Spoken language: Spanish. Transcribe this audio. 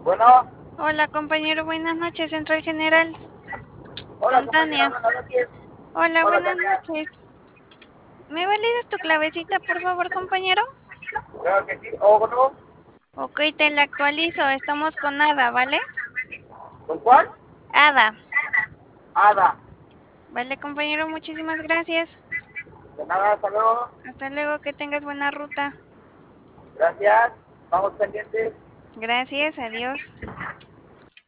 Bueno, Hola compañero, buenas noches, Central General. hola Con compañera, Tania. buenas noches. Hola, Hola buenas Tania, noches. ¿Me validas tu clavecita, por favor, compañero? claro que sí. ¿O no? Ok, te la actualizo. Estamos con Ada, ¿vale? ¿Con cuál? Ada. Ada. Vale, compañero, muchísimas gracias. De nada, hasta luego. Hasta luego, que tengas buena ruta. Gracias. Vamos pendientes. Gracias, adiós.